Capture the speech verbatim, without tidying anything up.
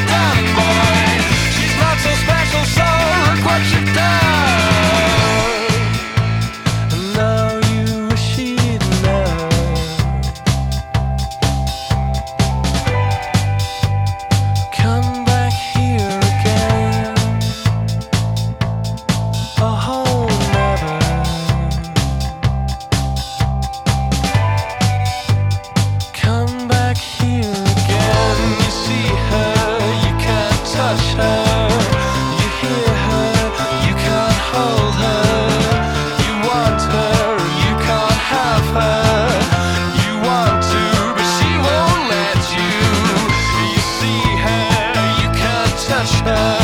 darling boy. She's not so special, so look what you've done. And now you wish she'd never come back here again. Oh, never. Come back here again. You see her, you can't touch her. You hear her, you can't hold her. You want her, you can't have her. You want to, but she won't let you. You see her, you can't touch her.